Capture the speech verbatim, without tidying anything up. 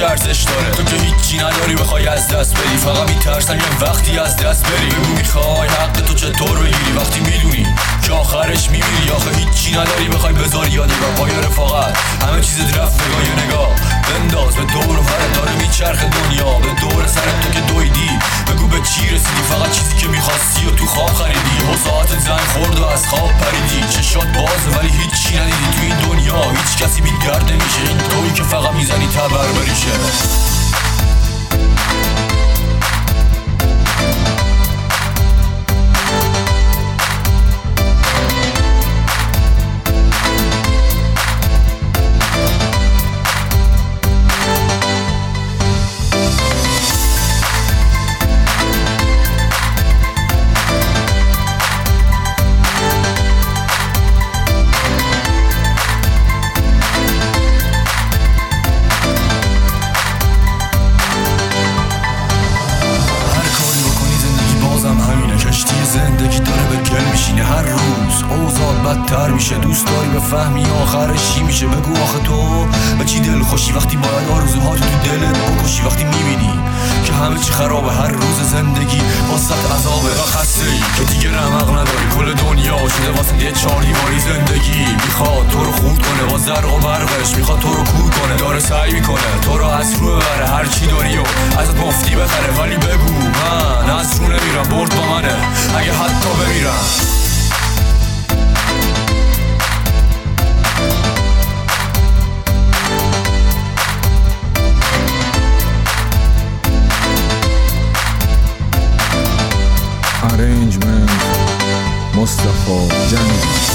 ارزش داره. تو که هیچی نداری بخوای از دست بدی، فقط میترسم یه وقتی از دست بری. بگو میخوای حق تو چطور بگیری وقتی میدونی که آخرش میمیری. آخه هیچی نداری بخوای بذاری یادی و پای رفاقت همه چیزت رفت. نگاه یه نگاه بنداز به دور و برت داره میچرخ دنیا به دور سرت. تو که دویدی بگو به چی رسیدی، فقط چیزی که میخواستی و تو خواب خریدی. و ساعتت زنگ خورد و از خواب پریدی، چشات بازه ولی هیچی ندیدی. تو این دنیا هیچ کسی بی درد نمیشه، این تویی که فقط میزنی تبر بریشه. زندگی داره به گل میشینه، هر روز اوضاع بدتر میشه. دوست داری بفهمی آخرش چی میشه؟ بگو آخه تو به چی دل خوشی وقتی باید آرزوهاتو تو دلت بکشی؟ وقتی میبینی که همه چی خرابه، هر روز زندگی واسط عذابه و خسته ای که دیگه رمق نداری. کل دنیا شده واسه یه چهار دیواری. زندگی میخواد تو رو خورد کنه با زرق و برقش، میخواد تو رو کور کنه. داره سعی میکنه تو رو از رو ببره، هر چی داری و ازت مفتی بخره. ولی بگو من از رو نمیرم، برد با منه اگه حتی بمیرم. Arrangement مصطفی جنگی.